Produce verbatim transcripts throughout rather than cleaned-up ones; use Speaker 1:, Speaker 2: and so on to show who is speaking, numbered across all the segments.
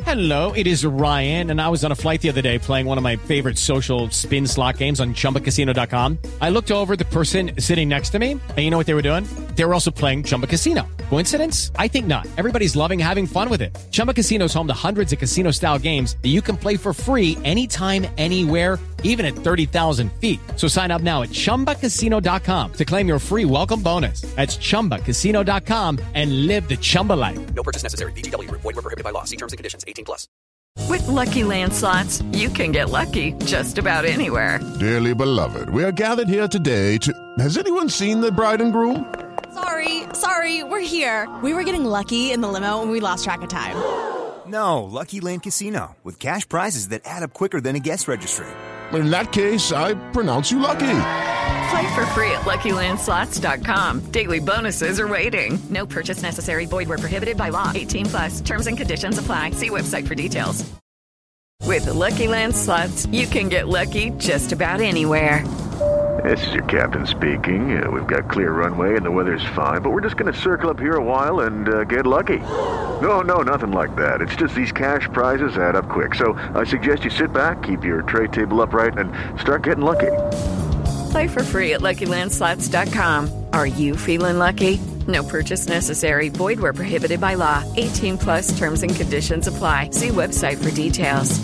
Speaker 1: Hello, it is Ryan, and I was on a flight the other day playing one of my favorite social spin slot games on Chumba Casino dot com. I looked over at the person sitting next to me, and you know what they were doing? They were also playing Chumba Casino. Coincidence? I think not. Everybody's loving having fun with it. Chumba Casino is home to hundreds of casino-style games that you can play for free anytime, anywhere, even at thirty thousand feet. So sign up now at Chumba Casino dot com to claim your free welcome bonus. That's Chumba Casino dot com and live the Chumba life.
Speaker 2: No purchase necessary. V G W. Void where prohibited by law. See terms and conditions. eighteen plus.
Speaker 3: With Lucky Land Slots, you can get lucky just about anywhere.
Speaker 4: Dearly beloved, we are gathered here today to... Has anyone seen the bride and groom?
Speaker 5: Sorry, sorry, we're here. We were getting lucky in the limo and we lost track of time.
Speaker 6: No, Lucky Land Casino, with cash prizes that add up quicker than a guest registry.
Speaker 4: In that case, I pronounce you lucky.
Speaker 3: Play for free at Lucky Land Slots dot com. Daily bonuses are waiting. No purchase necessary. Void where prohibited by law. eighteen plus. Terms and conditions apply. See website for details. With Lucky Land Slots, you can get lucky just about anywhere.
Speaker 7: This is your captain speaking. Uh, we've got clear runway and the weather's fine, but we're just going to circle up here a while and uh, get lucky. No, no, nothing like that. It's just these cash prizes add up quick. So I suggest you sit back, keep your tray table upright, and start getting lucky.
Speaker 3: Play for free at Lucky Land Slots dot com. Are you feeling lucky? No purchase necessary. Void where prohibited by law. eighteen plus terms and conditions apply. See website for details.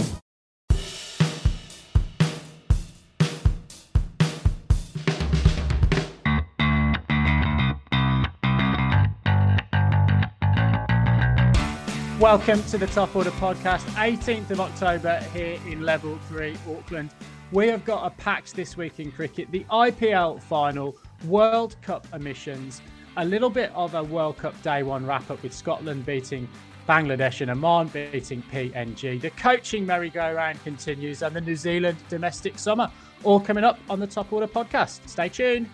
Speaker 8: Welcome to the Top Order Podcast, eighteenth of October here in Level three, Auckland. We have got a packed this week in cricket, the I P L final, World Cup emissions, a little bit of a World Cup Day One wrap-up with Scotland beating Bangladesh and Oman beating P N G. The coaching merry-go-round continues and the New Zealand domestic summer, all coming up on the Top Order Podcast. Stay tuned.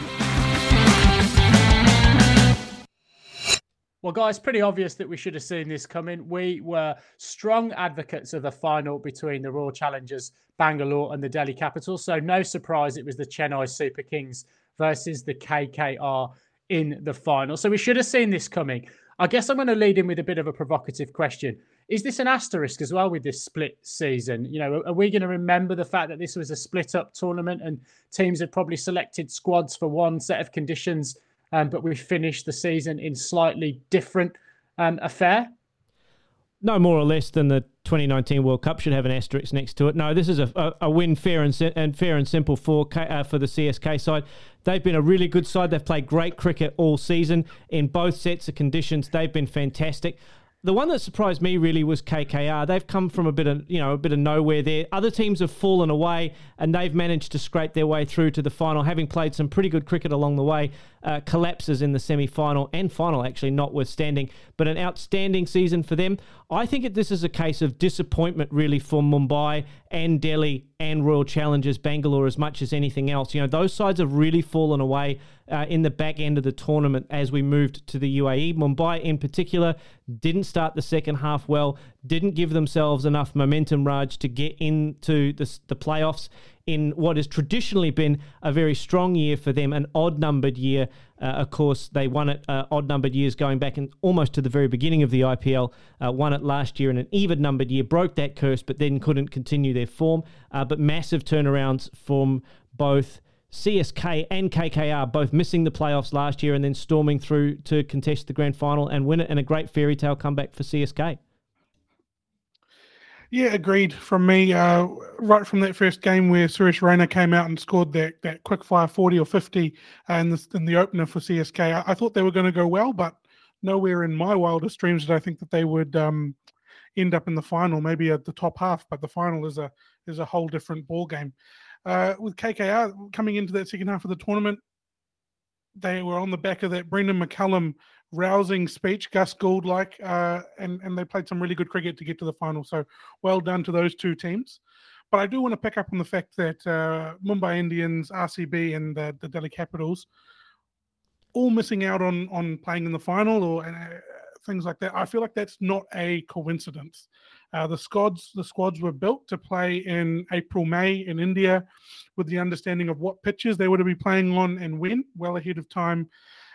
Speaker 8: Well, guys, pretty obvious that we should have seen this coming. We were strong advocates of the final between the Royal Challengers Bangalore and the Delhi Capitals. So no surprise it was the Chennai Super Kings versus the K K R in the final. So we should have seen this coming. I guess I'm going to lead in with a bit of a provocative question. Is this an asterisk as well with this split season? You know, are we going to remember the fact that this was a split up tournament and teams had probably selected squads for one set of conditions, Um, but we finished the season in slightly different um, affair?
Speaker 9: No more or less than the twenty nineteen World Cup should have an asterisk next to it. No, this is a, a, a win fair and, and fair and simple for K, uh, for the C S K side. They've been a really good side. They've played great cricket all season in both sets of conditions. They've been fantastic. The one that surprised me really was K K R. They've come from a bit of, you know, a bit of nowhere there. Other teams have fallen away and they've managed to scrape their way through to the final, having played some pretty good cricket along the way. Uh, collapses in the semi-final and final, actually, notwithstanding, but an outstanding season for them. I think that this is a case of disappointment, really, for Mumbai and Delhi and Royal Challengers Bangalore as much as anything else. You know, those sides have really fallen away uh, in the back end of the tournament as we moved to the U A E. Mumbai, in particular, didn't start the second half well, didn't give themselves enough momentum, Raj, to get into the, the playoffs in what has traditionally been a very strong year for them, an odd-numbered year. Uh, of course, they won it uh, odd-numbered years going back in almost to the very beginning of the I P L, uh, won it last year in an even-numbered year, broke that curse, but then couldn't continue their form. Uh, but massive turnarounds from both C S K and K K R, both missing the playoffs last year and then storming through to contest the grand final and win it, and a great fairy tale comeback for C S K.
Speaker 10: Yeah, agreed from me. Uh, right from that first game where Suresh Raina came out and scored that that quick fire forty or fifty uh, in, the, in the opener for C S K, I, I thought they were going to go well, but nowhere in my wildest dreams did I think that they would um, end up in the final, maybe at the top half. But the final is a is a whole different ball game. Uh, with K K R coming into that second half of the tournament, they were on the back of that Brendan McCullum rousing speech, Gus Gould like, uh, and, and they played some really good cricket to get to the final. So well done to those two teams. But I do want to pick up on the fact that uh, Mumbai Indians, R C B and the, the Delhi Capitals all missing out on, on playing in the final or uh, things like that. I feel like that's not a coincidence. Uh, the squads the squads were built to play in April, May in India with the understanding of what pitches they would be playing on and when, well ahead of time.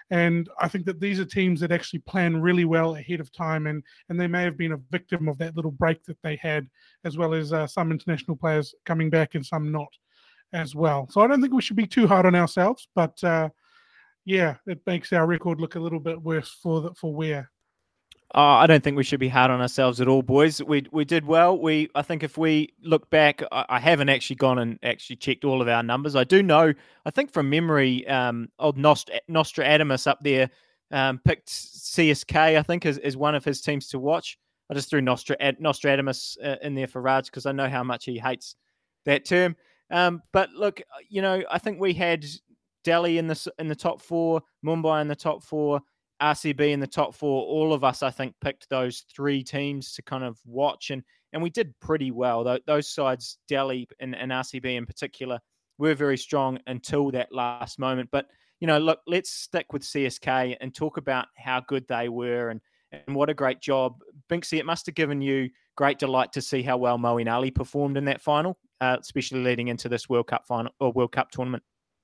Speaker 10: And I think that these are teams that actually plan really well ahead of time, and, and they may have been a victim of that little break that they had, as well as uh, some international players coming back and some not as well. So I don't think we should be too hard on ourselves, but uh, yeah, it makes our record look a little bit worse for the, for Weir.
Speaker 11: Oh, I don't think we should be hard on ourselves at all, boys. We we did well. We I think if we look back, I, I haven't actually gone and actually checked all of our numbers. I do know, I think from memory, um, old Nost- Nostradamus up there um, picked C S K, I think, as, as one of his teams to watch. I just threw Nostra- Nostradamus uh, in there for Raj because I know how much he hates that term. Um, but look, you know, I think we had Delhi in the in the top four, Mumbai in the top four, R C B in the top four. All of us, I think, picked those three teams to kind of watch, and and we did pretty well. Those sides, Delhi and, and R C B in particular, were very strong until that last moment. But, you know, look, let's stick with C S K and talk about how good they were and, and what a great job. Binksy, it must have given you great delight to see how well Moeen Ali performed in that final, uh, especially leading into this World Cup final or World Cup tournament.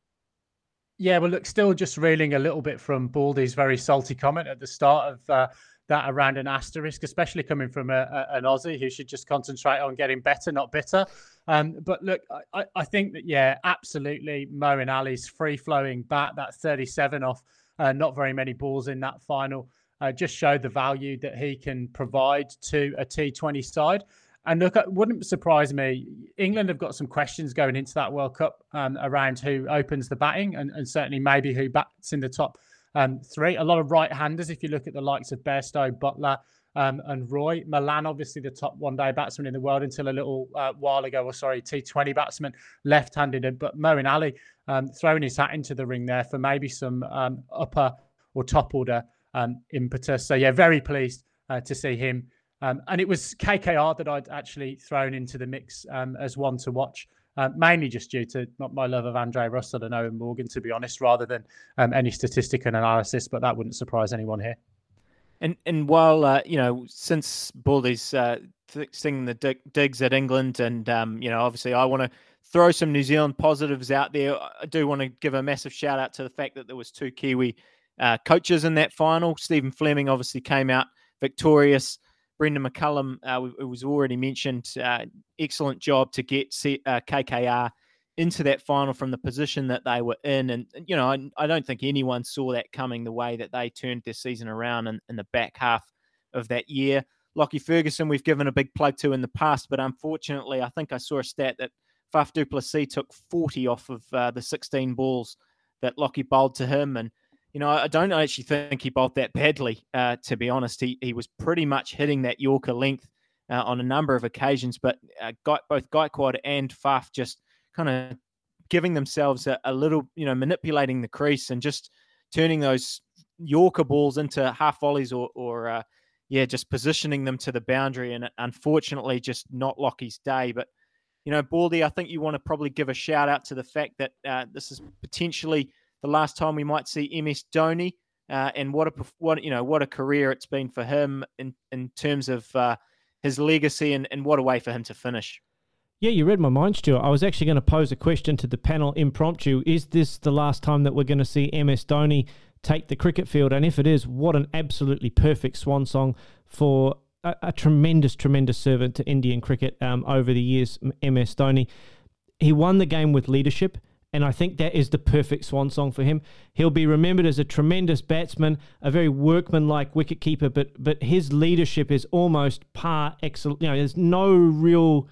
Speaker 8: Yeah, well, look, still just reeling a little bit from Baldy's very salty comment at the start of uh, that around an asterisk, especially coming from a, a, an Aussie who should just concentrate on getting better, not bitter. Um, but look, I, I think that, yeah, absolutely, Moeen Ali's free-flowing bat, that thirty-seven off, uh, not very many balls in that final, uh, just showed the value that he can provide to a T twenty side. And look, it wouldn't surprise me. England have got some questions going into that World Cup um, around who opens the batting and, and certainly maybe who bats in the top um, three. A lot of right-handers, if you look at the likes of Bairstow, Butler um, and Roy. Milan, obviously the top one-day batsman in the world until a little uh, while ago, or sorry, T twenty batsman, left-handed. But Moeen Ali um, throwing his hat into the ring there for maybe some um, upper or top order um, impetus. So yeah, very pleased uh, to see him. Um, and it was K K R that I'd actually thrown into the mix um, as one to watch, uh, mainly just due to not my love of Andre Russell and Owen Morgan, to be honest, rather than um, any statistic and analysis, but that wouldn't surprise anyone here.
Speaker 11: And and while, uh, you know, since Baldy's uh, th- singing the dig- digs at England and, um, you know, obviously I want to throw some New Zealand positives out there. I do want to give a massive shout out to the fact that there was two Kiwi uh, coaches in that final. Stephen Fleming obviously came out victorious. Brendan McCullum, uh, it was already mentioned, uh, excellent job to get C- uh, K K R into that final from the position that they were in. And, you know, I, I don't think anyone saw that coming, the way that they turned their season around in, in the back half of that year. Lockie Ferguson, we've given a big plug to in the past, but unfortunately, I think I saw a stat that Faf du Plessis took forty off of uh, the sixteen balls that Lockie bowled to him. And, you know, I don't actually think he bowled that badly, uh, to be honest. He he was pretty much hitting that Yorker length uh, on a number of occasions, but uh, both Gaikwad and Faf just kind of giving themselves a, a little, you know, manipulating the crease and just turning those Yorker balls into half volleys or, or uh, yeah, just positioning them to the boundary. And unfortunately, just not Lockie's day. But, you know, Baldy, I think you want to probably give a shout out to the fact that uh, this is potentially the last time we might see M S Dhoni, uh, and what a what you know what a career it's been for him in in terms of uh, his legacy, and, and what a way for him to finish.
Speaker 9: Yeah, you read my mind, Stuart. I was actually going to pose a question to the panel impromptu. Is this the last time that we're going to see M S Dhoni take the cricket field? And if it is, what an absolutely perfect swan song for a, a tremendous, tremendous servant to Indian cricket um, over the years, M S Dhoni. He won the game with leadership. And I think that is the perfect swan song for him. He'll be remembered as a tremendous batsman, a very workmanlike wicketkeeper, but but his leadership is almost par excellence. You know, there's no real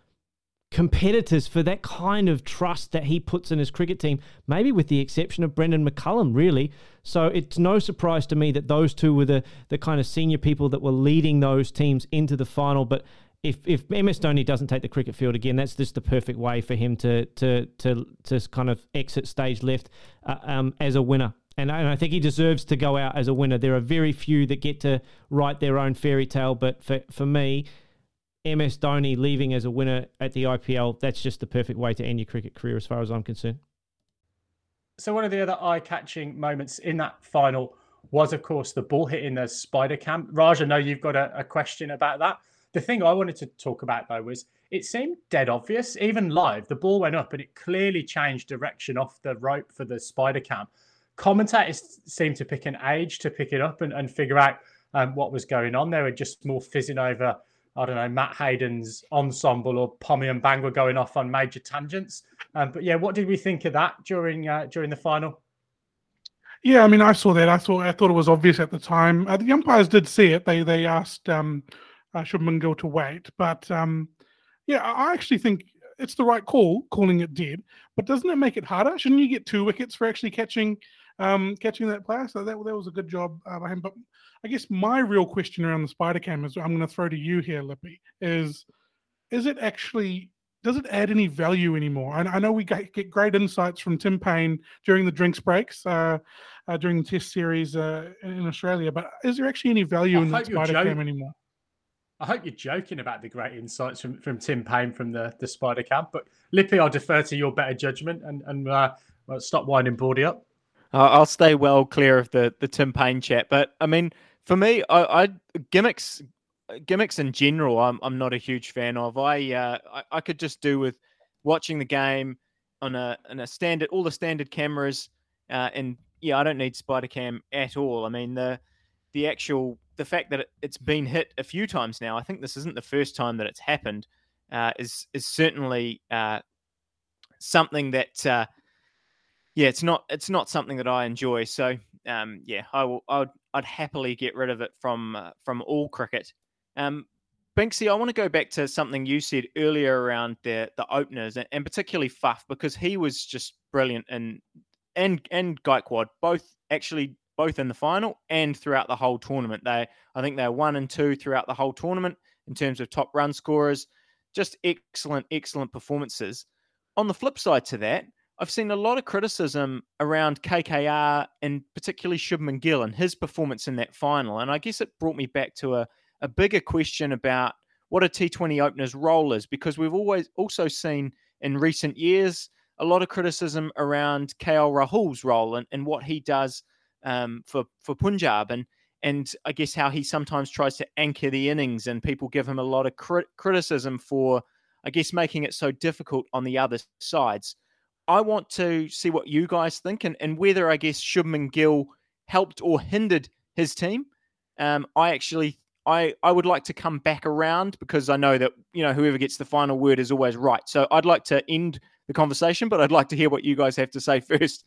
Speaker 9: competitors for that kind of trust that he puts in his cricket team, maybe with the exception of Brendan McCullum, really. So it's no surprise to me that those two were the, the kind of senior people that were leading those teams into the final. But If if M S Dhoni doesn't take the cricket field again, that's just the perfect way for him to to to to kind of exit stage left uh, um, as a winner. And, and I think he deserves to go out as a winner. There are very few that get to write their own fairy tale, but for, for me, M S Dhoni leaving as a winner at the I P L, that's just the perfect way to end your cricket career as far as I'm concerned.
Speaker 8: So one of the other eye-catching moments in that final was, of course, the ball hitting the spider cam. Raj, I know you've got a, a question about that. The thing I wanted to talk about, though, was it seemed dead obvious. Even live, the ball went up and it clearly changed direction off the rope for the spider cam. commentators seemed to pick an age to pick it up and, and figure out um, what was going on. They were just more fizzing over, I don't know, Matt Hayden's ensemble, or Pommy and Bang were going off on major tangents. Um, but yeah, what did we think of that during uh, during the final?
Speaker 10: Yeah, I mean, I saw that. I thought I thought it was obvious at the time. Uh, the umpires did see it. They they asked um, uh, Shubman Gill to wait, but um, yeah, I actually think it's the right call, calling it dead. But doesn't it make it harder? Shouldn't you get two wickets for actually catching um, catching that player? So that that was a good job uh, by him. But I guess my real question around the Spider Cam is, I'm going to throw to you here, Lippy, is is it actually, does it add any value anymore? I, I know we get, get great insights from Tim Payne during the drinks breaks, uh, uh, during the Test series uh, in Australia, but is there actually any value
Speaker 8: I
Speaker 10: in the
Speaker 8: hope you're
Speaker 10: Spider Cam
Speaker 8: joking.
Speaker 10: anymore?
Speaker 8: I hope you're joking about the great insights from, from Tim Payne from the, the Spider Cam. But Lippy, I'll defer to your better judgment and, and uh, well, stop winding Bordy up.
Speaker 11: Uh, I'll stay well clear of the, the Tim Payne chat. But I mean, for me, I, I gimmicks gimmicks in general, I'm I'm not a huge fan of. I uh, I, I could just do with watching the game on a on a standard, all the standard cameras, uh, and yeah, I don't need Spider Cam at all. I mean, the the actual the fact that it, it's been hit a few times now. I think this isn't the first time that it's happened. Uh, is is certainly uh, something that uh, yeah, it's not it's not something that I enjoy. So um, yeah, I will I'd I'd happily get rid of it from uh, from all cricket. Um, Binksy, I want to go back to something you said earlier around the the openers, and, and particularly Faf, because he was just brilliant, and and and Gaikwad, both actually both in the final and throughout the whole tournament. They, I think they're one and two throughout the whole tournament in terms of top run scorers. Just excellent, excellent performances. On the flip side to that, I've seen a lot of criticism around K K R and particularly Shubman Gill and his performance in that final. And I guess it brought me back to a, a bigger question about what a T twenty opener's role is, because we've always also seen in recent years a lot of criticism around K L Rahul's role and, and what he does um, for, for Punjab. And And I guess how he sometimes tries to anchor the innings, and people give him a lot of crit- criticism for, I guess, making it so difficult on the other sides. I want to see what you guys think, and, and whether, I guess, Shubman Gill helped or hindered his team. Um, I actually, I, I would like to come back around, because I know that, you know, whoever gets the final word is always right. So I'd like to end the conversation, but I'd like to hear what you guys have to say first.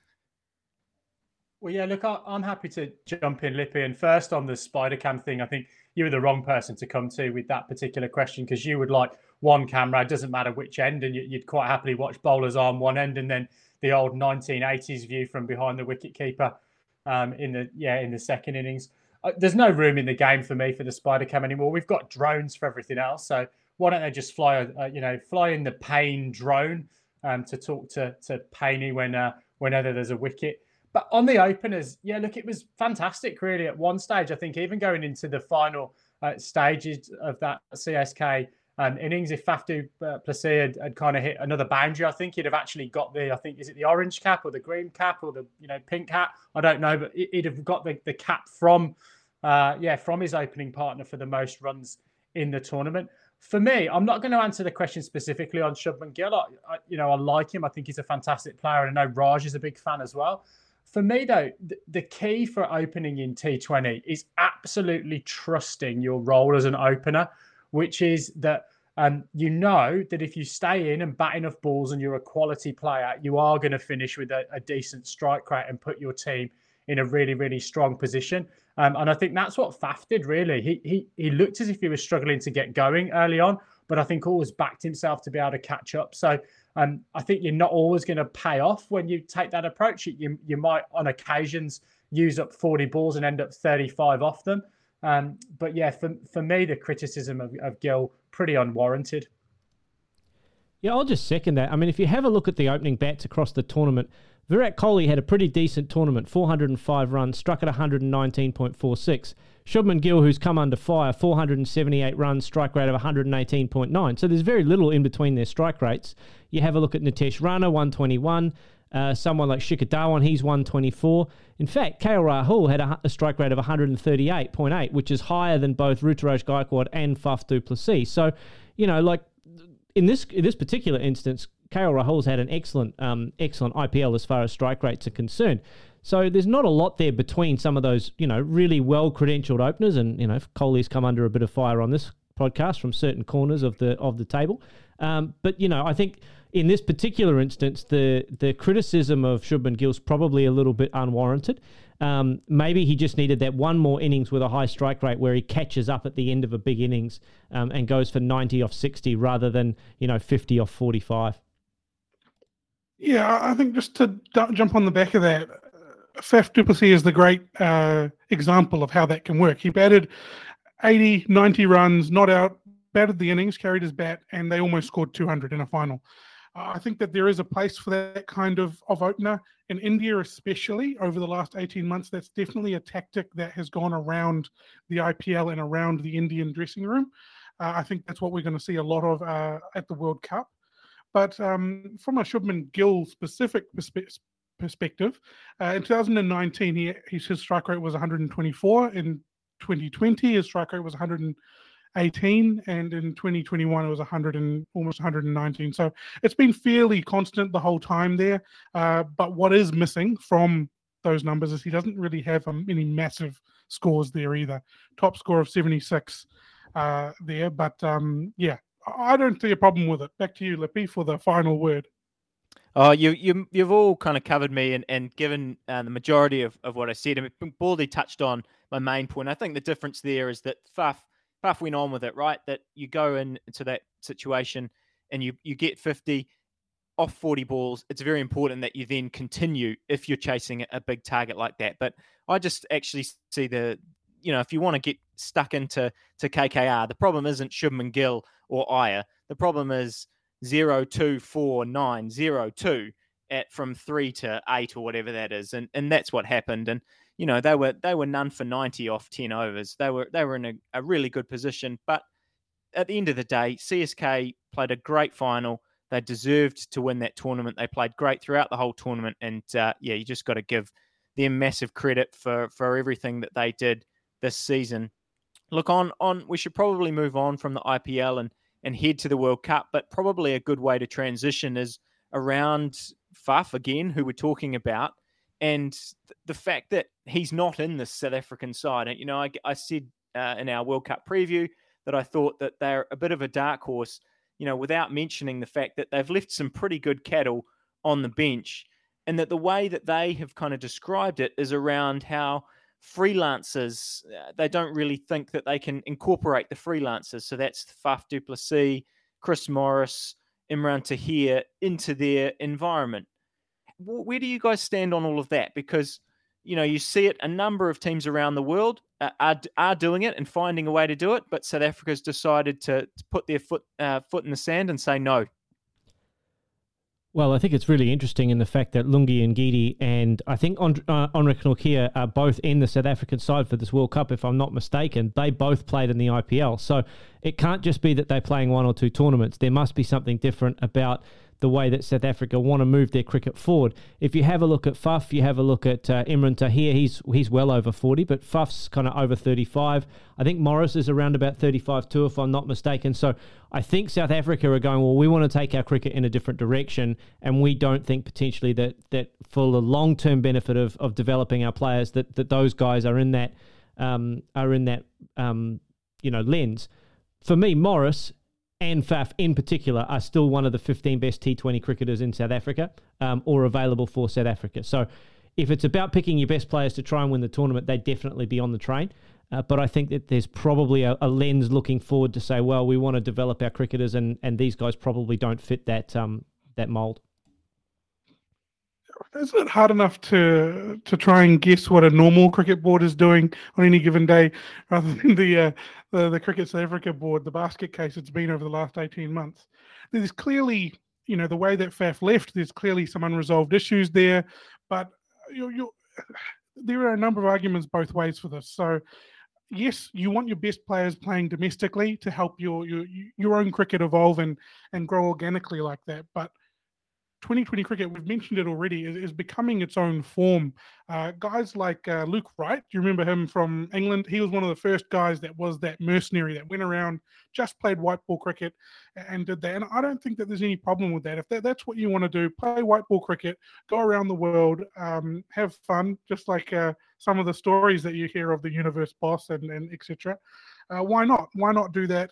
Speaker 8: Well, yeah, look, I, I'm happy to jump in, Lippy. And first on the Spider Cam thing, I think you were the wrong person to come to with that particular question, because you would like one camera, it doesn't matter which end, and you, you'd quite happily watch bowlers on one end and then the old nineteen eighties view from behind the wicketkeeper um, in the yeah in the second innings. Uh, there's no room in the game for me for the Spider Cam anymore. We've got drones for everything else, so why don't they just fly, uh, you know, fly in the Payne drone um, to talk to to Payne when uh, whenever there's a wicket. But on the openers, yeah, look, it was fantastic, really. At one stage, I think even going into the final uh, stages of that C S K um, innings, if Faf du Plessis had, had kind of hit another boundary, I think he'd have actually got the, I think, is it the orange cap or the green cap or the, you know, pink hat? I don't know, but he'd have got the, the cap from, uh, yeah, from his opening partner for the most runs in the tournament. For me, I'm not going to answer the question specifically on Shubman Gill. I, I, you know, I like him. I think he's a fantastic player, and I know Raj is a big fan as well. For me, though, the, the key for opening in T twenty is absolutely trusting your role as an opener, which is that um, you know that if you stay in and bat enough balls and you're a quality player, you are going to finish with a, a decent strike rate and put your team in a really, really strong position. Um, and I think that's what Faf did, really. He, he, he looked as if he was struggling to get going early on, but I think always backed himself to be able to catch up. So um, I think you're not always going to pay off when you take that approach. You, you might, on occasions, use up forty balls and end up thirty-five off them. Um, but yeah, for, for me, the criticism of, of Gill, pretty unwarranted.
Speaker 9: Yeah, I'll just second that. I mean, if you have a look at the opening bats across the tournament, Virat Kohli had a pretty decent tournament, four hundred five runs, struck at one nineteen point four six. Shubman Gill, who's come under fire, four hundred seventy-eight runs, strike rate of one eighteen point nine. So there's very little in between their strike rates. You have a look at Nitesh Rana, one twenty-one. Uh, someone like Shikhar Dhawan, he's one twenty-four. In fact, K L Rahul had a, a strike rate of one thirty-eight point eight, which is higher than both Ruturaj Gaikwad and Faf du Plessis. So, you know, like in this in this particular instance, K L Rahul's had an excellent, um, excellent I P L as far as strike rates are concerned. So there's not a lot there between some of those, you know, really well-credentialed openers. And, you know, Kohli's come under a bit of fire on this podcast from certain corners of the of the table. Um, but, you know, I think in this particular instance, the the criticism of Shubman Gill's probably a little bit unwarranted. Um, maybe he just needed that one more innings with a high strike rate where he catches up at the end of a big innings um, and goes for ninety off sixty rather than, you know, fifty off forty-five.
Speaker 10: Yeah, I think just to d- jump on the back of that, Faf du Plessis is the great uh, example of how that can work. He batted eighty, ninety runs, not out, batted the innings, carried his bat, and they almost scored two hundred in a final. Uh, I think that there is a place for that kind of, of opener. In India especially, over the last eighteen months, that's definitely a tactic that has gone around the I P L and around the Indian dressing room. Uh, I think that's what we're going to see a lot of uh, at the World Cup. But um, from a Shubman Gill specific perspe- perspective, uh, in two thousand nineteen, he, his, his strike rate was one hundred twenty-four. In twenty twenty, his strike rate was one hundred eighteen, and in twenty twenty-one, it was one hundred and almost one hundred nineteen. So it's been fairly constant the whole time there. Uh, but what is missing from those numbers is he doesn't really have um, any massive scores there either. Top score of seventy-six uh, there, but um, yeah. I don't see a problem with it. Back to you, Lippy, for the final word.
Speaker 11: Oh, you, you, you've all kind of covered me and, and given uh, the majority of, of what I said. I mean, Baldy touched on my main point. I think the difference there is that Faf, Faf went on with it, right? That you go into that situation and you, you get fifty off forty balls. It's very important that you then continue if you're chasing a big target like that. But I just actually see the, you know, if you want to get stuck into to K K R, the problem isn't Shubman Gill or Iyer. The problem is zero, two, four, nine, zero, two at from three to eight or whatever that is. And and that's what happened. And, you know, they were they were none for ninety off ten overs. They were they were in a, a really good position. But at the end of the day, C S K played a great final. They deserved to win that tournament. They played great throughout the whole tournament. And uh, yeah, you just got to give them massive credit for for everything that they did this season. Look, on on we should probably move on from the I P L and, and head to the World Cup, but probably a good way to transition is around Faf again, who we're talking about, and th- the fact that he's not in the South African side. And, you know, I, I said uh, in our World Cup preview that I thought that they're a bit of a dark horse, you know, without mentioning the fact that they've left some pretty good cattle on the bench, and that the way that they have kind of described it is around how freelancers, uh, they don't really think that they can incorporate the freelancers. So that's Faf du Plessis, Chris Morris, Imran Tahir into their environment. Where do you guys stand on all of that? Because, you know, you see it, a number of teams around the world uh, are, are doing it and finding a way to do it, but South Africa's decided to, to put their foot uh, foot in the sand and say no.
Speaker 9: Well, I think it's really interesting in the fact that Lungi Ngidi and I think And- uh, Henrik Nortje are both in the South African side for this World Cup, if I'm not mistaken. They both played in the I P L. So it can't just be that they're playing one or two tournaments. There must be something different about the way that South Africa want to move their cricket forward. If you have a look at Faf, you have a look at uh, Imran Tahir, he's he's well over forty, but Faf's kind of over thirty-five. I think Morris is around about thirty-five too, if I'm not mistaken. So I think South Africa are going, well, we want to take our cricket in a different direction, and we don't think potentially that that for the long-term benefit of of developing our players, that that those guys are in that um, are in that um, you know lens. For me, Morris and Faf in particular are still one of the fifteen best T twenty cricketers in South Africa um, or available for South Africa. So if it's about picking your best players to try and win the tournament, they'd definitely be on the train. Uh, but I think that there's probably a, a lens looking forward to say, well, we want to develop our cricketers, and, and these guys probably don't fit that um, that mould.
Speaker 10: Isn't it hard enough to to try and guess what a normal cricket board is doing on any given day, rather than the uh, the, the Cricket South Africa board, the basket case it's been over the last eighteen months? There's clearly, you know, the way that Faf left, there's clearly some unresolved issues there, but you you there are a number of arguments both ways for this. So yes, you want your best players playing domestically to help your your your own cricket evolve and and grow organically like that, but twenty twenty cricket, we've mentioned it already, is, is becoming its own form. Uh, guys like uh, Luke Wright, do you remember him from England? He was one of the first guys that was that mercenary that went around, just played white ball cricket and did that. And I don't think that there's any problem with that. If that, that's what you want to do, play white ball cricket, go around the world, um, have fun, just like uh, some of the stories that you hear of the universe boss and, and et cetera. Uh, why not? Why not do that?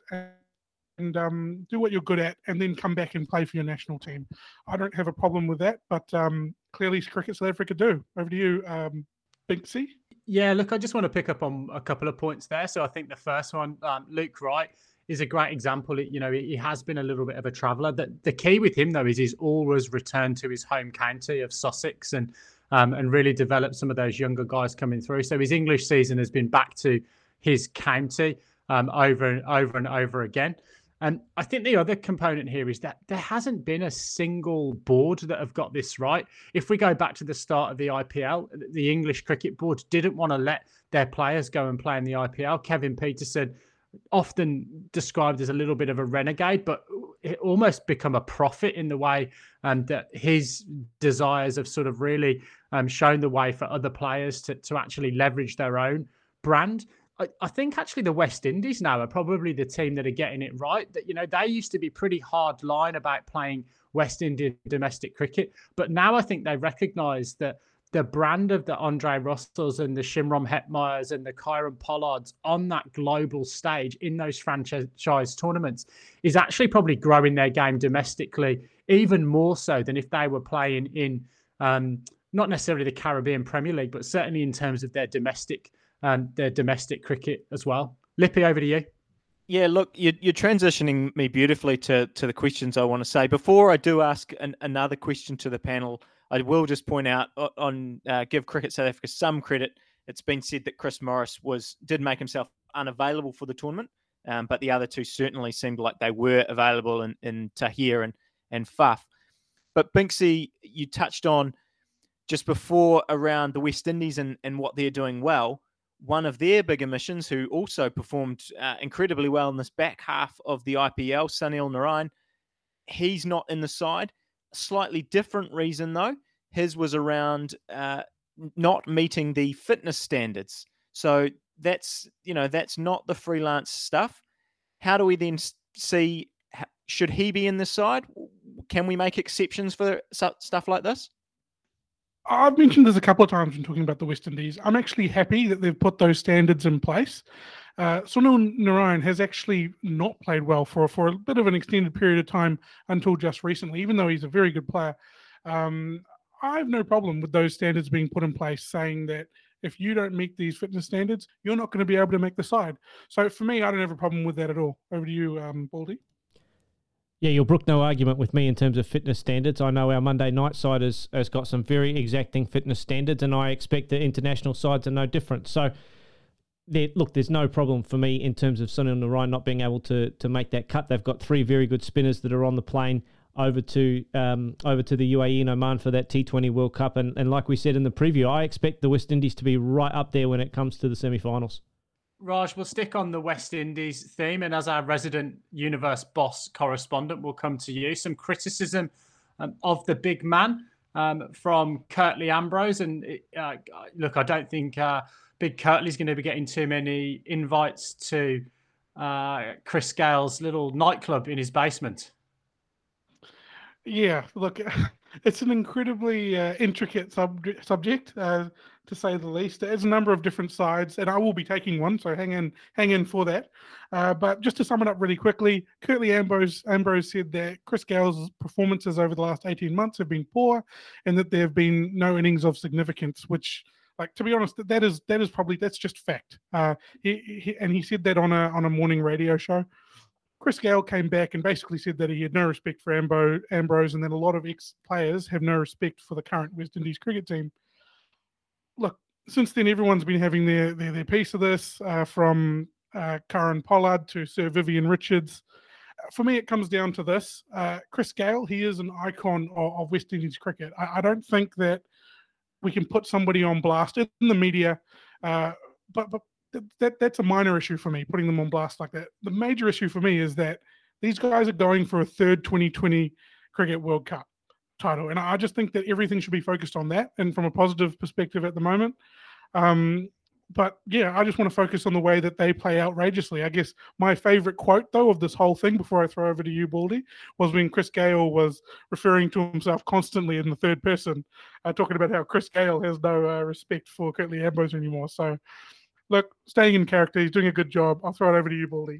Speaker 10: And um, do what you're good at, and then come back and play for your national team. I don't have a problem with that, but um, clearly Cricket South Africa do. Over to you, um, Binksy.
Speaker 8: Yeah, look, I just want to pick up on a couple of points there. So I think the first one, um, Luke Wright, is a great example. You know, he has been a little bit of a traveller. The, the key with him, though, is he's always returned to his home county of Sussex and um, and really developed some of those younger guys coming through. So his English season has been back to his county um, over and over and over again. And I think the other component here is that there hasn't been a single board that have got this right. If we go back to the start of the I P L, the English Cricket Board didn't want to let their players go and play in the I P L. Kevin Peterson, often described as a little bit of a renegade, but it almost become a prophet in the way um, that his desires have sort of really um, shown the way for other players to, to actually leverage their own brand. I, I think actually the West Indies now are probably the team that are getting it right. That, you know, they used to be pretty hard line about playing West Indian domestic cricket, but now I think they recognise that the brand of the Andre Russells and the Shimron Hetmeyers and the Kieron Pollards on that global stage in those franchise tournaments is actually probably growing their game domestically even more so than if they were playing in um, not necessarily the Caribbean Premier League, but certainly in terms of their domestic um, their domestic cricket as well. Lippy, over to you.
Speaker 11: Yeah, look, you're, you're transitioning me beautifully to, to the questions I want to say. Before I do ask an, another question to the panel, I will just point out on uh, give Cricket South Africa some credit. It's been said that Chris Morris was did make himself unavailable for the tournament, um, but the other two certainly seemed like they were available in, in Tahir and, and Faf. But Binksy, you touched on just before around the West Indies and, and what they're doing well. One of their bigger missions, who also performed uh, incredibly well in this back half of the I P L, Sunil Narine, he's not in the side. Slightly different reason, though. His was around uh, not meeting the fitness standards. So that's, you know, that's not the freelance stuff. How do we then see, should he be in the side? Can we make exceptions for stuff like this?
Speaker 10: I've mentioned this a couple of times when talking about the West Indies. I'm actually happy that they've put those standards in place. Uh, Sunil Narine has actually not played well for, for a bit of an extended period of time until just recently, even though he's a very good player. Um, I have no problem with those standards being put in place, saying that if you don't meet these fitness standards, you're not going to be able to make the side. So for me, I don't have a problem with that at all. Over to you, um, Baldy.
Speaker 9: Yeah, you'll brook no argument with me in terms of fitness standards. I know our Monday night side has, has got some very exacting fitness standards, and I expect the international sides are no different. So, there, look, there's no problem for me in terms of Sunil Narine not being able to to make that cut. They've got three very good spinners that are on the plane over to um, over to the U A E and Oman for that T twenty World Cup. And, and like we said in the preview, I expect the West Indies to be right up there when it comes to the semi-finals.
Speaker 8: Raj, we'll stick on the West Indies theme, and as our resident Universe Boss correspondent, we'll come to you. Some criticism um, of the big man um, from Curtly Ambrose. And uh, look, I don't think uh, Big Curtly's going to be getting too many invites to uh, Chris Gale's little nightclub in his basement.
Speaker 10: Yeah, look, it's an incredibly uh, intricate sub- subject, uh, to say the least. There's a number of different sides, and I will be taking one, so hang in, hang in for that. Uh, but just to sum it up really quickly, Curtly Ambrose, Ambrose said that Chris Gale's performances over the last eighteen months have been poor, and that there have been no innings of significance, which, like, to be honest, that is that is probably, that's just fact. Uh, he, he and he said that on a on a morning radio show. Chris Gale came back and basically said that he had no respect for Ambo, Ambrose, and that a lot of ex-players have no respect for the current West Indies cricket team. Look, since then, everyone's been having their their, their piece of this, uh, from uh, Kieron Pollard to Sir Vivian Richards. For me, it comes down to this. Uh, Chris Gale, he is an icon of, of West Indies cricket. I, I don't think that we can put somebody on blast in the media, uh, but but That that's a minor issue for me, putting them on blast like that. The major issue for me is that these guys are going for a third twenty twenty Cricket World Cup. title. And I just think that everything should be focused on that and from a positive perspective at the moment. Um, but yeah, I just want to focus on the way that they play outrageously. I guess my favorite quote, though, of this whole thing before I throw over to you, Baldy, was when Chris Gayle was referring to himself constantly in the third person, uh, talking about how Chris Gayle has no uh, respect for Curtly Ambrose anymore. So, look, staying in character, he's doing a good job. I'll throw it over to you, Baldy.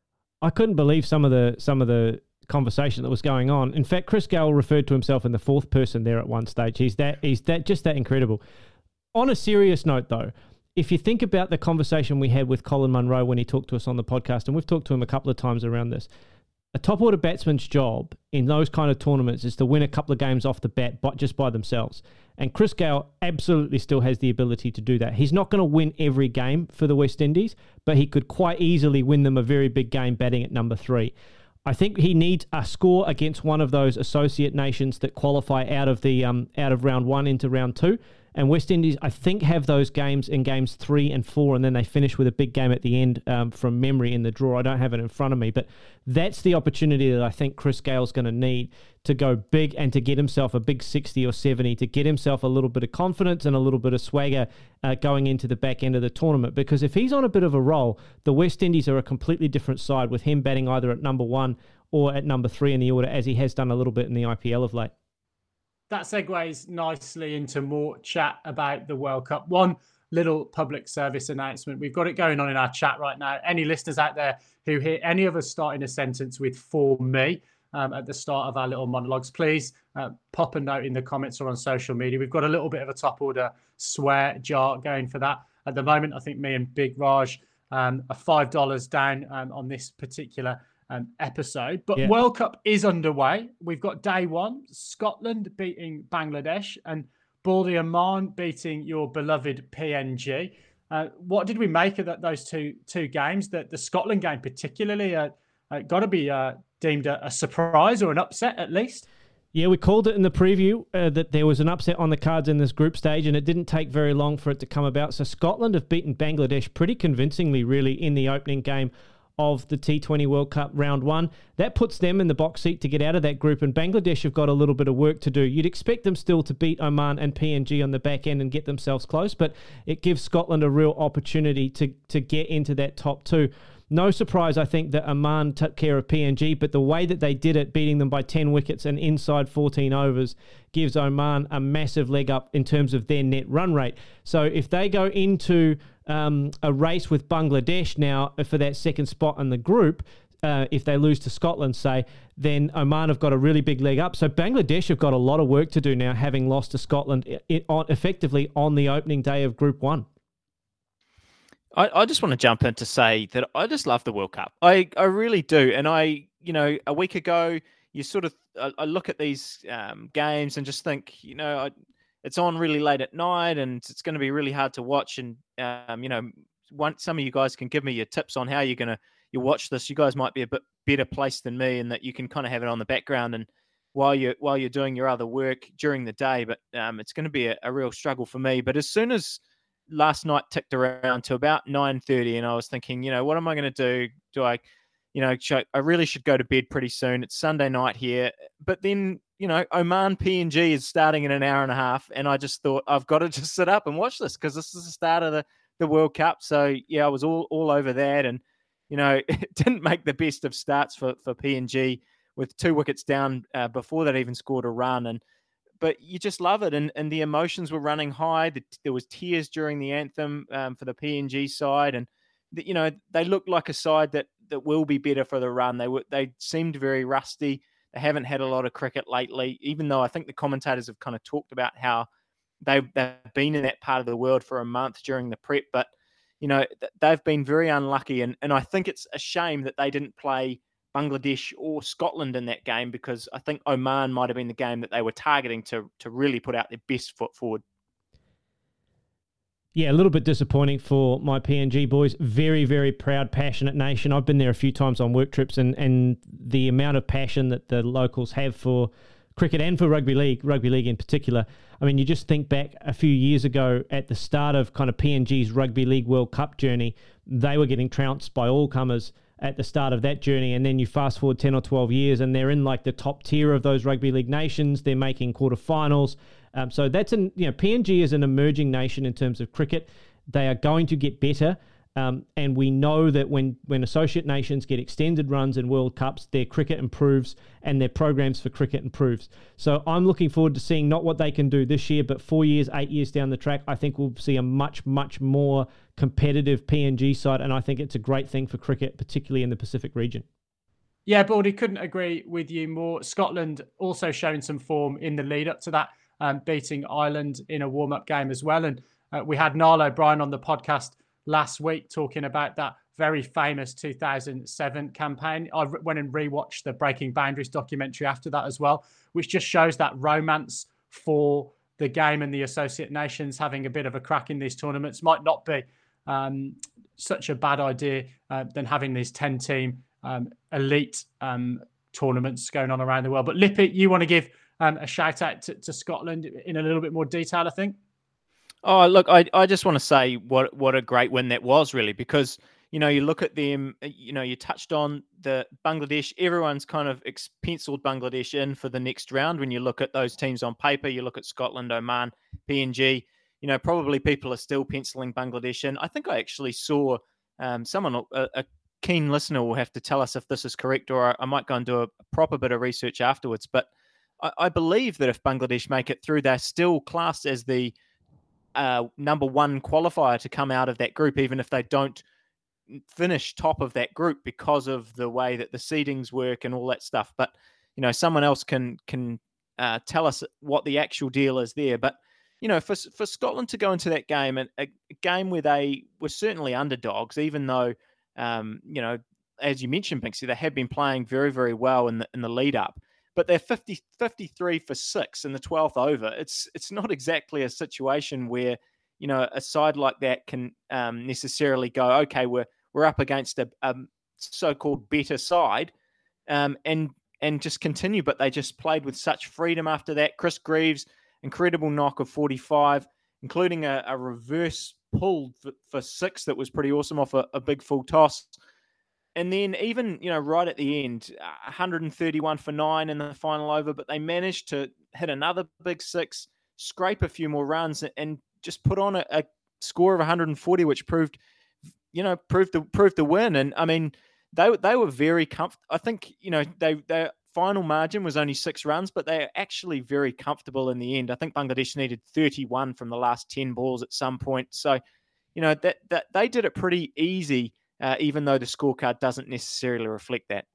Speaker 9: I couldn't believe some of the some of the conversation that was going on. In fact, Chris Gayle referred to himself in the fourth person there at one stage. He's that he's that just that incredible. On a serious note, though, if you think about the conversation we had with Colin Munro when he talked to us on the podcast, and we've talked to him a couple of times around this, a top order batsman's job in those kind of tournaments is to win a couple of games off the bat, but just by themselves. And Chris Gayle absolutely still has the ability to do that. He's not going to win every game for the West Indies, but he could quite easily win them a very big game batting at number three. I think he needs a score against one of those associate nations that qualify out of the um, out of round one into round two. And West Indies, I think, have those games in games three and four, and then they finish with a big game at the end um, from memory in the draw. I don't have it in front of me, but that's the opportunity that I think Chris Gayle's going to need to go big and to get himself a big sixty or seventy, to get himself a little bit of confidence and a little bit of swagger uh, going into the back end of the tournament. Because if he's on a bit of a roll, the West Indies are a completely different side with him batting either at number one or at number three in the order, as he has done a little bit in the I P L of late.
Speaker 8: That segues nicely into more chat about the World Cup. One little public service announcement. We've got it going on in our chat right now. Any listeners out there who hear any of us starting a sentence with "for me" um, at the start of our little monologues, please uh, pop a note in the comments or on social media. We've got a little bit of a top order swear jar going for that. At the moment, I think me and Big Raj um, are five dollars down um, on this particular Um, episode, but yeah. World Cup is underway. We've got day one, Scotland beating Bangladesh and Baldy Oman beating your beloved P N G. Uh, what did we make of that, those two two games? That the Scotland game particularly uh, uh, got to be uh, deemed a, a surprise or an upset at least.
Speaker 9: Yeah, we called it in the preview uh, that there was an upset on the cards in this group stage, and it didn't take very long for it to come about. So Scotland have beaten Bangladesh pretty convincingly, really, in the opening game of the T twenty World Cup round one. That puts them in the box seat to get out of that group, and Bangladesh have got a little bit of work to do. You'd expect them still to beat Oman and P N G on the back end and get themselves close, but it gives Scotland a real opportunity to, to get into that top two. No surprise, I think, that Oman took care of P N G, but the way that they did it, beating them by ten wickets and inside fourteen overs, gives Oman a massive leg up in terms of their net run rate. So if they go into um, a race with Bangladesh now for that second spot in the group, uh, if they lose to Scotland, say, then Oman have got a really big leg up. So Bangladesh have got a lot of work to do now, having lost to Scotland it, on, effectively on the opening day of Group one.
Speaker 11: I, I just want to jump in to say that I just love the World Cup. I, I really do. And I, you know, a week ago, you sort of, I, I look at these um, games and just think, you know, I, it's on really late at night and it's going to be really hard to watch. And, um, you know, one, some of you guys can give me your tips on how you're going to, you watch this. You guys might be a bit better placed than me in that you can kind of have it on the background and while you're, while you're doing your other work during the day. But um, it's going to be a, a real struggle for me. But as soon as last night ticked around to about nine thirty and I was thinking, you know, what am I going to do? Do I, you know, should, I really should go to bed pretty soon. It's Sunday night here. But then, you know, Oman P N G is starting in an hour and a half. And I just thought I've got to just sit up and watch this because this is the start of the, the World Cup. So, yeah, I was all, all over that. And, you know, it didn't make the best of starts for, for P N G with two wickets down uh, before they'd even scored a run. And But you just love it. And, and the emotions were running high. The, there was tears during the anthem um, for the P N G side. And, the, you know, they looked like a side that, that will be better for the run. They were, they seemed very rusty. They haven't had a lot of cricket lately, even though I think the commentators have kind of talked about how they've, they've been in that part of the world for a month during the prep. But, you know, they've been very unlucky. And, and I think it's a shame that they didn't play Bangladesh or Scotland in that game because I think Oman might have been the game that they were targeting to to really put out their best foot forward.
Speaker 9: Yeah, a little bit disappointing for my P N G boys. Very, very proud, passionate nation. I've been there a few times on work trips and, and the amount of passion that the locals have for cricket and for rugby league, rugby league in particular. I mean, you just think back a few years ago at the start of kind of P N G's Rugby League World Cup journey, they were getting trounced by all comers at the start of that journey, and then you fast forward ten or twelve years and they're in like the top tier of those rugby league nations. They're making quarterfinals. Um, so that's an, you know, P N G is an emerging nation in terms of cricket. They are going to get better. Um, and we know that when, when associate nations get extended runs in World Cups, their cricket improves and their programs for cricket improves. So I'm looking forward to seeing not what they can do this year, but four years, eight years down the track, I think we'll see a much, much more competitive P N G side. And I think it's a great thing for cricket, particularly in the Pacific region.
Speaker 8: Yeah, Baldy, couldn't agree with you more. Scotland also showing some form in the lead up to that, um, beating Ireland in a warm-up game as well. And uh, we had Niall O'Brien on the podcast last week talking about that very famous two thousand seven campaign. I went and rewatched the Breaking Boundaries documentary after that as well, which just shows that romance for the game and the associate nations having a bit of a crack in these tournaments might not be um, such a bad idea uh, than having these ten-team um, elite um, tournaments going on around the world. But Lippy, you want to give um, a shout out to, to Scotland in a little bit more detail, I think?
Speaker 11: Oh, look, I, I just want to say what what a great win that was, really, because, you know, you look at them, you know, you touched on the Bangladesh, everyone's kind of ex- penciled Bangladesh in for the next round. When you look at those teams on paper, you look at Scotland, Oman, P N G, you know, probably people are still penciling Bangladesh in. I think I actually saw um, someone, a, a keen listener will have to tell us if this is correct, or I, I might go and do a, a proper bit of research afterwards. But I, I believe that if Bangladesh make it through, they're still classed as the Uh, number one qualifier to come out of that group, even if they don't finish top of that group because of the way that the seedings work and all that stuff. But, you know, someone else can can uh, tell us what the actual deal is there. But, you know, for for Scotland to go into that game, and a, a game where they were certainly underdogs, even though, um, you know, as you mentioned, Binksy, they have been playing very, very well in the in the lead up. But they're fifty, fifty-three for six in the twelfth over. It's it's not exactly a situation where, you know, a side like that can um, necessarily go, okay, we're we're up against a, a so-called better side, um, and and just continue. But they just played with such freedom after that. Chris Greaves, incredible knock of forty-five, including a, a reverse pull for, for six that was pretty awesome off a, a big full toss. And then even, you know, right at the end, one thirty-one for nine in the final over, but they managed to hit another big six, scrape a few more runs, and just put on a, a score of one forty, which proved, you know, proved the proved the win. And I mean, they they were very comfortable. I think, you know, they their final margin was only six runs, but they're actually very comfortable in the end. I think Bangladesh needed thirty-one from the last ten balls at some point. So, you know, that that they did it pretty easy. Uh, even though the scorecard doesn't necessarily reflect that.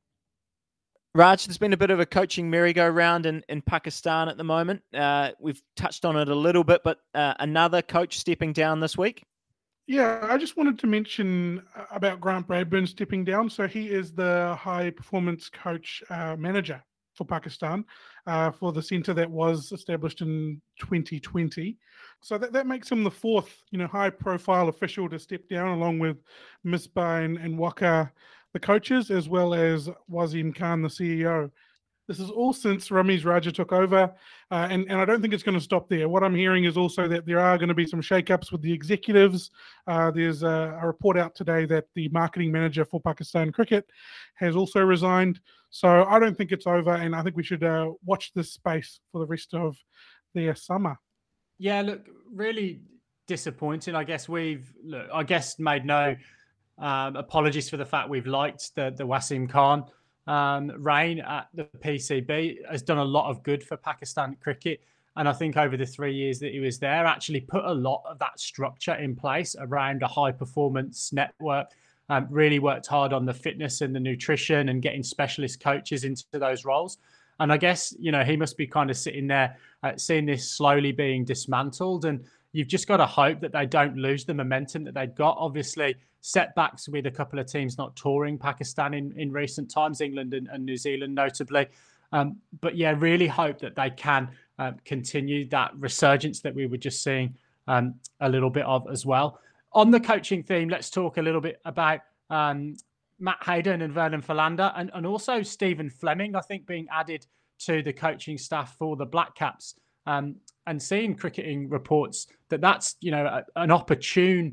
Speaker 11: Raj, there's been a bit of a coaching merry-go-round in, in Pakistan at the moment. Uh, we've touched on it a little bit, but uh, another coach stepping down this week?
Speaker 10: Yeah, I just wanted to mention about Grant Bradburn stepping down. So he is the high-performance coach uh, manager for Pakistan, uh, for the centre that was established in twenty twenty. So that, that makes him the fourth, you know, high-profile official to step down, along with Misbah and, and Waqar, the coaches, as well as Wasim Khan, the C E O. This is all since Ramiz Raja took over, uh, and, and I don't think it's going to stop there. What I'm hearing is also that there are going to be some shake-ups with the executives. Uh, there's a, a report out today that the marketing manager for Pakistan Cricket has also resigned. So I don't think it's over, and I think we should uh, watch this space for the rest of their summer.
Speaker 8: Yeah, look, really disappointing. I guess we've, look, I guess made no um, apologies for the fact we've liked the, the Wasim Khan um, reign at the P C B. Has done a lot of good for Pakistan cricket. And I think over the three years that he was there, actually put a lot of that structure in place around a high performance network. Um, really worked hard on the fitness and the nutrition and getting specialist coaches into those roles. And I guess, you know, he must be kind of sitting there uh, seeing this slowly being dismantled. And you've just got to hope that they don't lose the momentum that they've got. Obviously, setbacks with a couple of teams not touring Pakistan in, in recent times, England and, and New Zealand notably. Um, but yeah, really hope that they can uh, continue that resurgence that we were just seeing um, a little bit of as well. On the coaching theme, let's talk a little bit about um, Matt Hayden and Vernon Philander, and, and also Stephen Fleming, I think, being added to the coaching staff for the Black Caps, um, and seeing cricketing reports that that's, you know, a, an opportune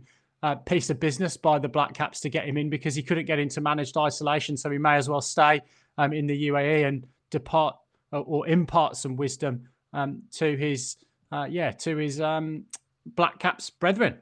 Speaker 8: uh, piece of business by the Black Caps to get him in, because he couldn't get into managed isolation, so he may as well stay um, in the U A E and depart or, or impart some wisdom um, to his uh, yeah to his um, Black Caps brethren.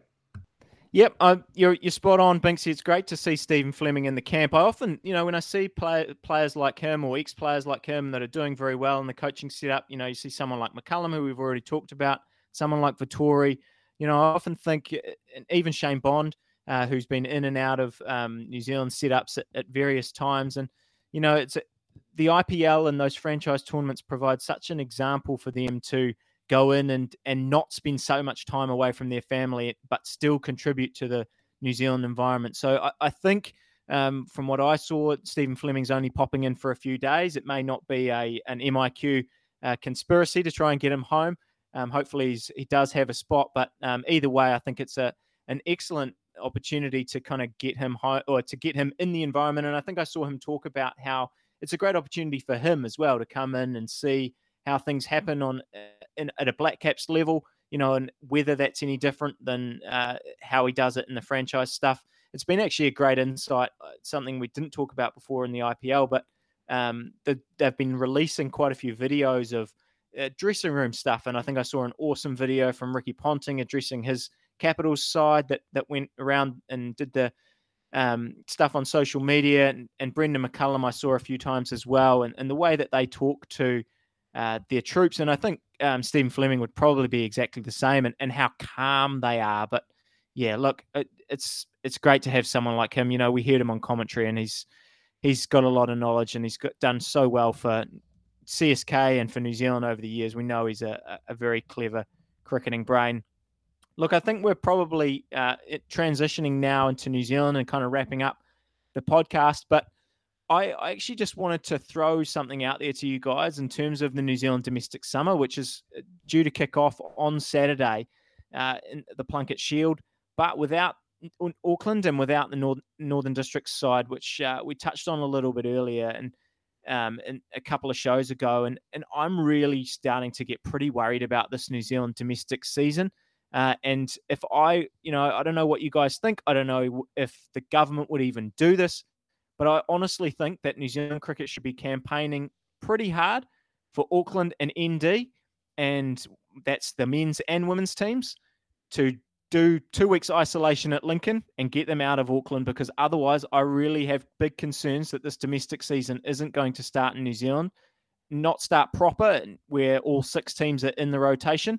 Speaker 11: Yep, uh, you're you're spot on, Binksy. It's great to see Stephen Fleming in the camp. I often, you know, when I see play, players like him or ex-players like him that are doing very well in the coaching setup, you know, you see someone like McCullum, who we've already talked about, someone like Vettori. You know, I often think, and even Shane Bond, uh, who's been in and out of um, New Zealand setups at, at various times. And, you know, it's a, the I P L and those franchise tournaments provide such an example for them to go in and and not spend so much time away from their family, but still contribute to the New Zealand environment. So I, I think um, from what I saw, Stephen Fleming's only popping in for a few days. It may not be a an M I Q uh, conspiracy to try and get him home. Um, hopefully he's, he does have a spot, but um, either way, I think it's a an excellent opportunity to kind of get him home, or to get him in the environment. And I think I saw him talk about how it's a great opportunity for him as well to come in and see how things happen on in, at a Black Caps level, you know, and whether that's any different than uh, how he does it in the franchise stuff. It's been actually a great insight, something we didn't talk about before in the I P L, but um, the, they've been releasing quite a few videos of uh, dressing room stuff. And I think I saw an awesome video from Ricky Ponting addressing his Capitals side that, that went around and did the um, stuff on social media. And, and Brendan McCullum I saw a few times as well. And, and the way that they talk to Uh, their troops. And I think um, Stephen Fleming would probably be exactly the same, and, and how calm they are. But yeah, look, it, it's it's great to have someone like him. You know, we heard him on commentary, and he's he's got a lot of knowledge, and he's got, done so well for C S K and for New Zealand over the years. We know he's a, a very clever cricketing brain. Look, I think we're probably uh, transitioning now into New Zealand and kind of wrapping up the podcast, but I, I actually just wanted to throw something out there to you guys in terms of the New Zealand domestic summer, which is due to kick off on Saturday uh, in the Plunket Shield, but without Auckland and without the North, Northern Districts side, which uh, we touched on a little bit earlier and um, in a couple of shows ago. And, and I'm really starting to get pretty worried about this New Zealand domestic season. Uh, and if I, you know, I don't know what you guys think. I don't know if the government would even do this. But I honestly think that New Zealand cricket should be campaigning pretty hard for Auckland and N D, and that's the men's and women's teams, to do two weeks isolation at Lincoln and get them out of Auckland, because otherwise I really have big concerns that this domestic season isn't going to start in New Zealand, not start proper where all six teams are in the rotation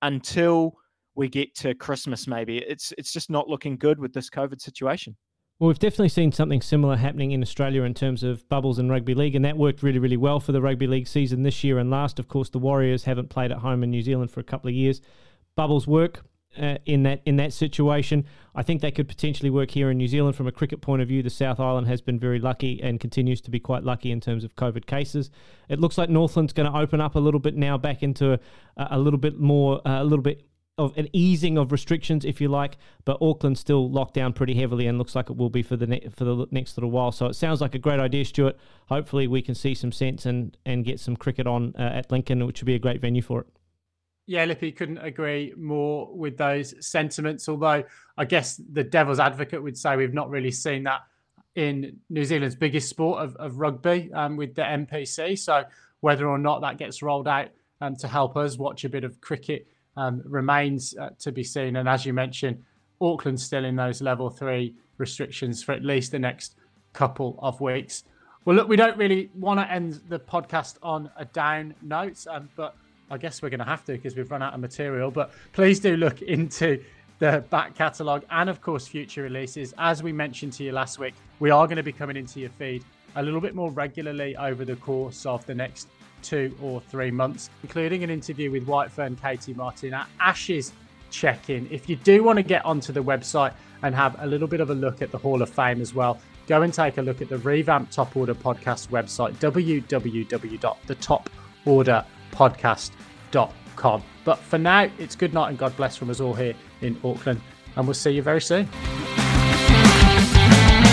Speaker 11: until we get to Christmas maybe. It's it's just not looking good with this COVID situation.
Speaker 9: Well, we've definitely seen something similar happening in Australia in terms of bubbles and rugby league, and that worked really, really well for the rugby league season this year and last. Of course, the Warriors haven't played at home in New Zealand for a couple of years. Bubbles work uh, in that in that situation. I think they could potentially work here in New Zealand from a cricket point of view. The South Island has been very lucky and continues to be quite lucky in terms of COVID cases. It looks like Northland's going to open up a little bit now, back into a, a little bit more, uh, a little bit of an easing of restrictions, if you like, but Auckland's still locked down pretty heavily and looks like it will be for the ne- for the next little while. So it sounds like a great idea, Stuart. Hopefully we can see some sense and, and get some cricket on uh, at Lincoln, which would be a great venue for it.
Speaker 8: Yeah, Lippy, couldn't agree more with those sentiments, although I guess the devil's advocate would say we've not really seen that in New Zealand's biggest sport of, of rugby um, with the M P C. So whether or not that gets rolled out um, to help us watch a bit of cricket Um, remains uh, to be seen. And as you mentioned, Auckland's still in those level three restrictions for at least the next couple of weeks. Well, look, we don't really want to end the podcast on a down note, um, but I guess we're going to have to because we've run out of material. But please do look into the back catalogue and, of course, future releases. As we mentioned to you last week, we are going to be coming into your feed a little bit more regularly over the course of the next two or three months, including an interview with Whitefern Katie Martin at Ashes check-in. If you do want to get onto the website and have a little bit of a look at the Hall of Fame as well, go and take a look at the revamped Top Order Podcast website, w w w dot the top order podcast dot com. But for now, it's good night and God bless from us all here in Auckland, and we'll see you very soon.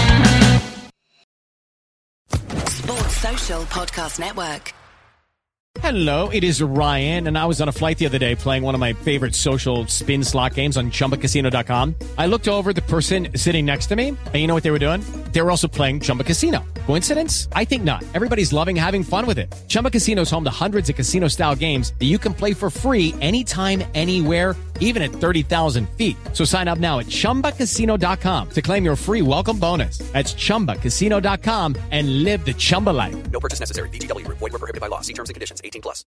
Speaker 12: Sports Social Podcast Network.
Speaker 1: Hello, it is Ryan, and I was on a flight the other day playing one of my favorite social spin slot games on Chumba Casino dot com. I looked over at the person sitting next to me, and you know what they were doing? They were also playing Chumba Casino. Coincidence? I think not. Everybody's loving having fun with it. Chumba Casino is home to hundreds of casino-style games that you can play for free anytime, anywhere, even at thirty thousand feet. So sign up now at Chumba Casino dot com to claim your free welcome bonus. That's Chumba Casino dot com and live the Chumba life.
Speaker 2: No purchase necessary. V G W. Void where prohibited by law. See terms and conditions. eighteen plus.